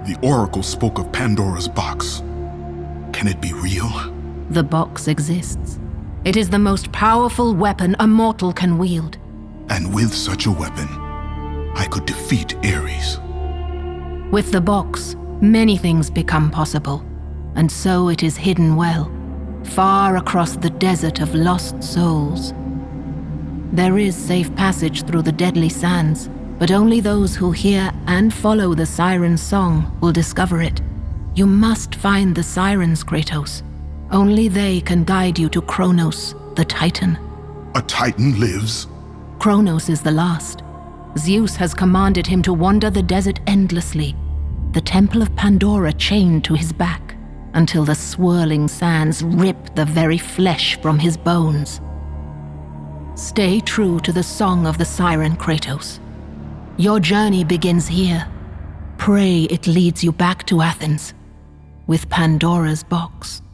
The Oracle spoke of Pandora's box. Can it be real? The box exists. It is the most powerful weapon a mortal can wield. And with such a weapon, I could defeat Ares. With the box, many things become possible, and so it is hidden well, far across the desert of lost souls. There is safe passage through the deadly sands, but only those who hear and follow the siren's song will discover it. You must find the sirens, Kratos. Only they can guide you to Kronos, the Titan. A Titan lives? Kronos is the last. Zeus has commanded him to wander the desert endlessly, the temple of Pandora chained to his back, until the swirling sands rip the very flesh from his bones. Stay true to the song of the siren, Kratos. Your journey begins here. Pray it leads you back to Athens, with Pandora's box.